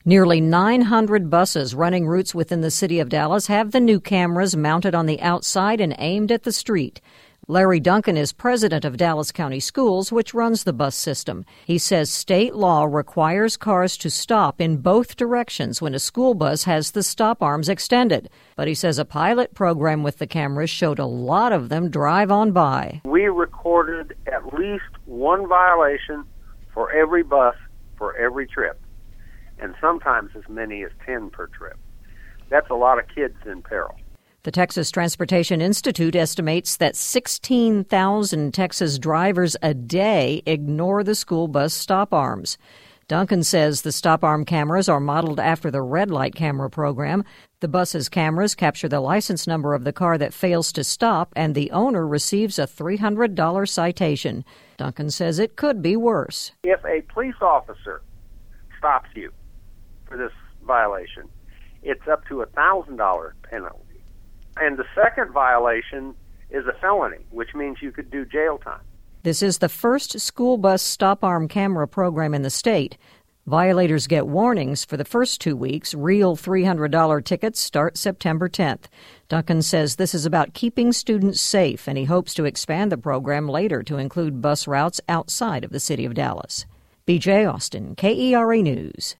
Nearly 900 buses running routes within the city of Dallas have the new cameras mounted on the outside and aimed at the street. Larry Duncan is president of Dallas County Schools, which runs the bus system. He says state law requires cars to stop in both directions when a school bus has the stop arms extended. But he says a pilot program with the cameras showed a lot of them drive on by. We recorded at least one violation for every bus for every trip, and sometimes as many as 10 per trip. That's a lot of kids in peril. The Texas Transportation Institute estimates that 16,000 Texas drivers a day ignore the school bus stop arms. Duncan says the stop arm cameras are modeled after the red light camera program. The bus's cameras capture the license number of the car that fails to stop, and the owner receives a $300 citation. Duncan says it could be worse. If a police officer stops you for this violation, it's up to a $1,000 penalty. And the second violation is a felony, which means you could do jail time. This is the first school bus stop arm camera program in the state. Violators get warnings for the first 2 weeks. Real $300 tickets start September 10th. Duncan says this is about keeping students safe, and he hopes to expand the program later to include bus routes outside of the city of Dallas. BJ Austin, KERA News.